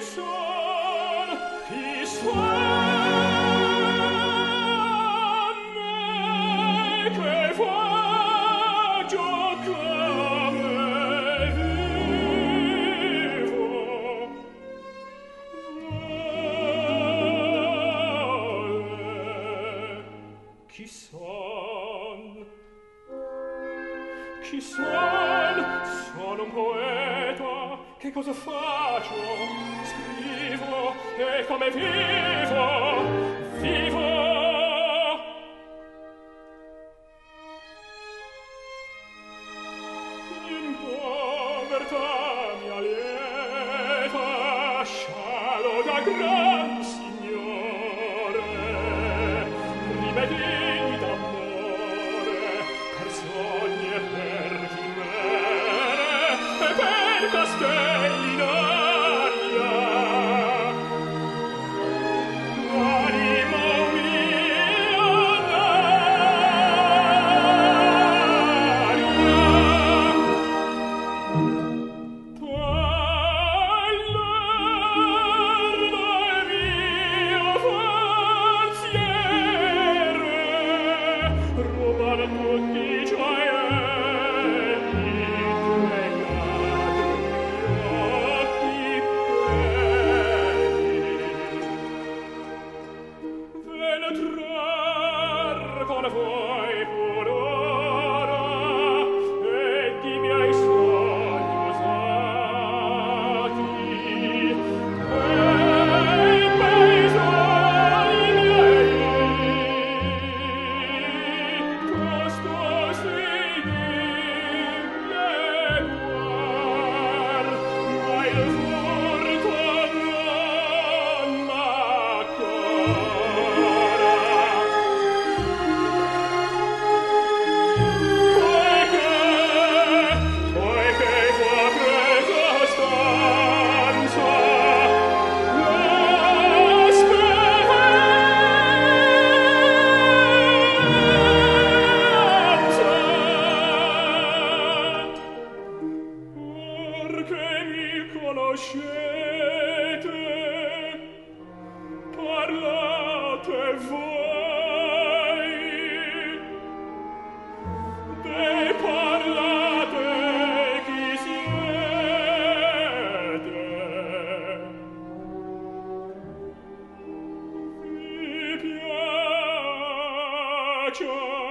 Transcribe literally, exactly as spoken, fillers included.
son, chi son me che faccio come vivo? Vale, chi son? Chi son? Sono un poeta. Che cosa faccio? Scrivo. E come vivo? Vivo. In povertà mia lieta, scialo da gran signore, rimedi d'amore, per sogni e per chimere, e per castelli in aria. Anima mia d'aria, t'allardo è mio pensiero, rubano tutti i gioielli, penetrar con voi por ora e di miei sogni usati e i miei sogni miei tosto si dileguar, ma il furto non m'accora. Poiché fu presa stanza, la speranza, perché mi conoscete, parlate voi, de parlate chi siete. Mi piace